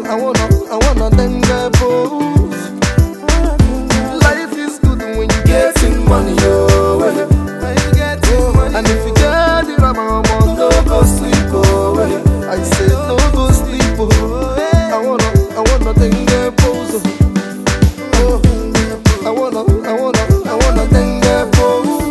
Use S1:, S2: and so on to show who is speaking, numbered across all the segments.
S1: I wanna thank God pose. Life is good when you getting money, oh. When you getting money, and if you get the rubber, no go sleep, oh. I said no go sleep, oh. I wanna thank God pose. I wanna thank God pose.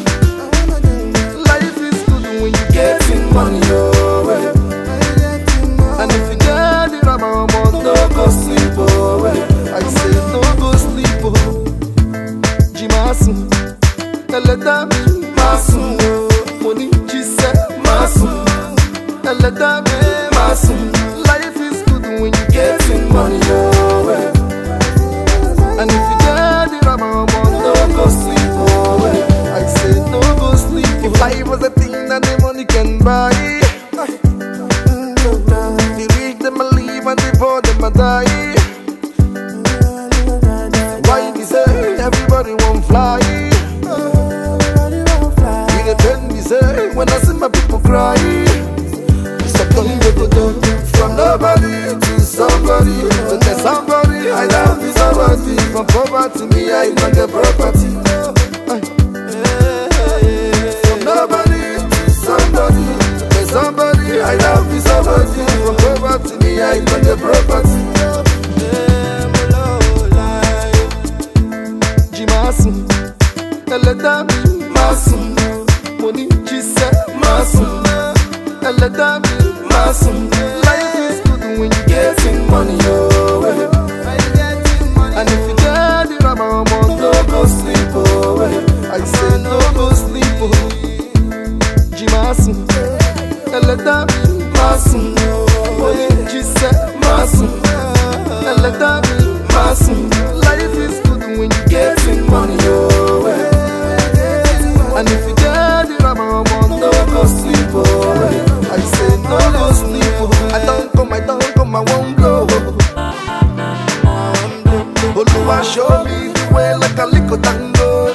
S1: Life is good when you getting money, oh. And if you get the rubber, no go sleep, oh. I said no go sleep, oh. Jimasu, eleta mi masu, money jise masu, eleta mi masu. Life is good when you getting money, oh. And if you get the rubber, no go sleep, oh. I said no go sleep. If life was a thing that the money can buy, the rich them a live and the poor them a die. Why they say everybody won't fly? We depend, they say, when I see my people cry. So don't go from nobody to somebody, to get somebody. I love you somebody. From poverty to me, I don't get property. From nobody to somebody, to get somebody. I love you somebody. From poverty to me, I don't get property. Jimasu, eleta mi masu, money jise masu, eleta mi masu. Life is good when you getting money, oh. And if you get the rubber, no go sleep, oh. I say no go sleep, oh. Jimasu, eleta mi masu, money jise masu, eleta mi masu. Life is good when you getting money, oh. And if you get the rubber, no go sleep, oh. I say no go sleep, oh. I don't come, I won't go. Oluwa show me the way like a little tango.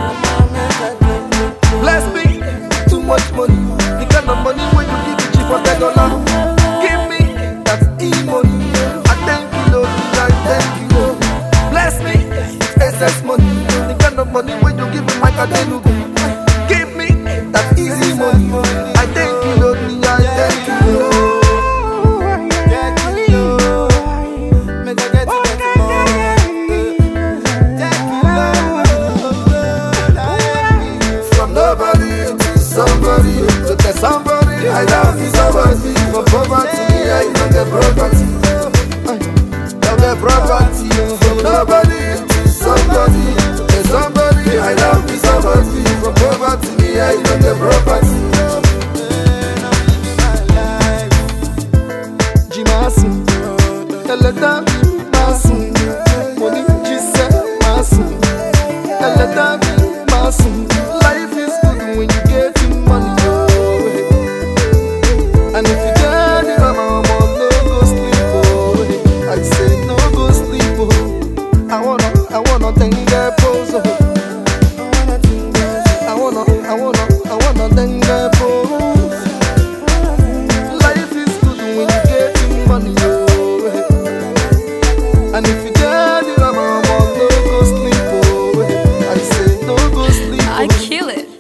S1: Bless me, too much money. The kind of money when you give it cheap for $10. Give me that e-money. I thank you, Lord, I thank you. Bless me, excess money. The kind of money when you give me my cadenu. Give me that easy money. I thank you, Lord, I thank you. From nobody to somebody, to get somebody. I love you somebody. From poverty, I don't get property. Don't get property. From nobody to somebody, to get somebody. I love you somebody. From poverty, I don't get property. Jimasu, eleta mi masu, money jise masu, eleta mi masu. Life is good when you getting money, oh. And if you get the rubber, no go sleep, oh. I say no go sleep, oh. I wanna thank God pose, oh. I wanna thank God pose. Life is good when you getting money, oh. And if you get the rubber, no go sleep, oh. I say no go sleep, oh.
S2: I kill it.